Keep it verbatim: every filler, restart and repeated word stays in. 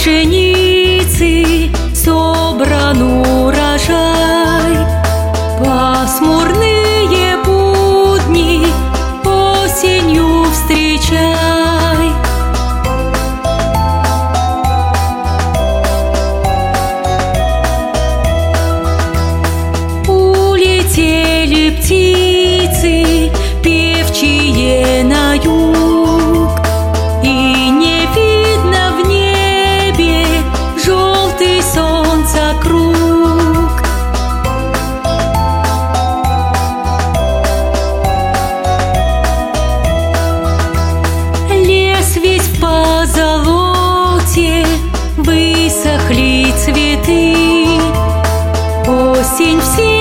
пшеницы собран урожай. Пасмурные будни осенью встречай. Улетели птицы певчие на юг, и не видно в небе желтый солнца круг. Лес весь в позолоте, высохли цветы. Осень все